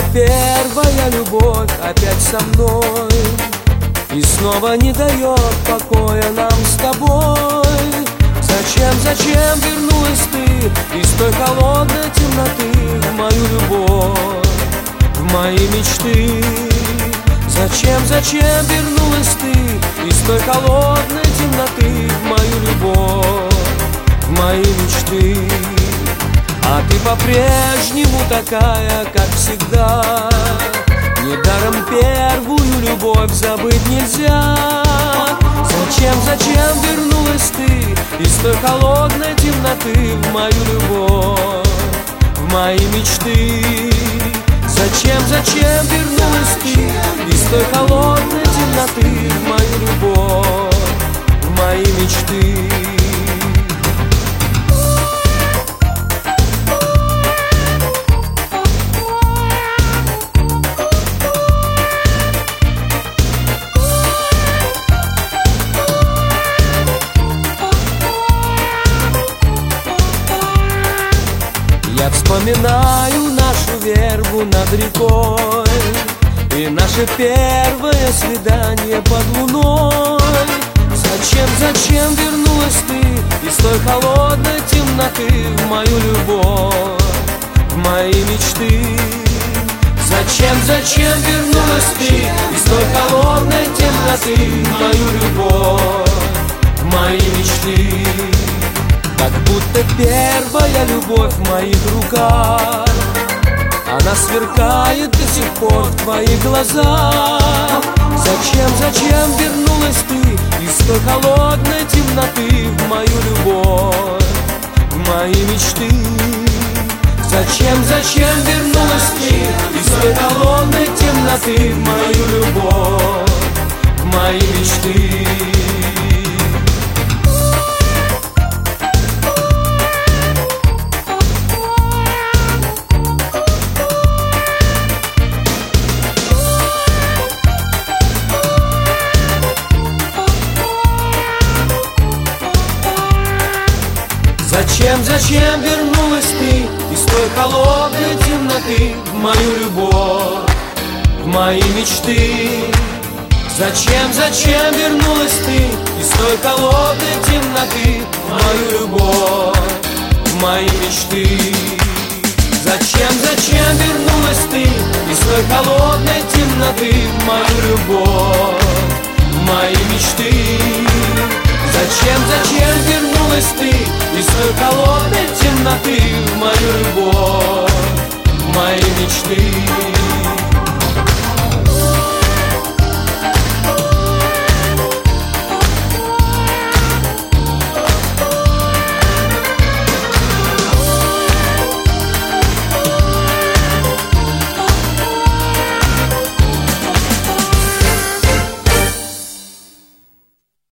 первая любовь опять со мной и снова не дает покоя нам с тобой. Зачем вернулась ты из той холодной темноты в мою любовь, в мои мечты? Зачем вернулась ты из той холодной темноты в мою любовь, в мои мечты? А ты по-прежнему такая, как всегда. Недаром первую любовь забыть нельзя. Зачем вернулась ты из той холодной темноты в мою любовь, в мои мечты? Зачем вернулась ты из той холодной темноты в мою любовь, в мои мечты? Я вспоминаю нашу вербу над рекой и наше первое свидание под луной. Зачем вернулась ты из той холодной темноты в мою любовь, в мои мечты? Зачем вернулась ты из той холодной темноты в мою любовь, в мои мечты? Как будто первая любовь в моих руках, она сверкает до сих пор в твоих глазах. Зачем вернулась ты из той холодной темноты в мою любовь, в мои мечты? Зачем вернулась ты из той холодной темноты в мою любовь, в мои мечты? Зачем вернулась ты из той холодной темноты в мою любовь, в мои мечты? Зачем вернулась ты из той холодной темноты в мою любовь, в мои мечты? Зачем вернулась ты из той холодной темноты в мою любовь, в мои мечты? Зачем вернулась ты из той холодной темноты в мою любовь, в мои мечты?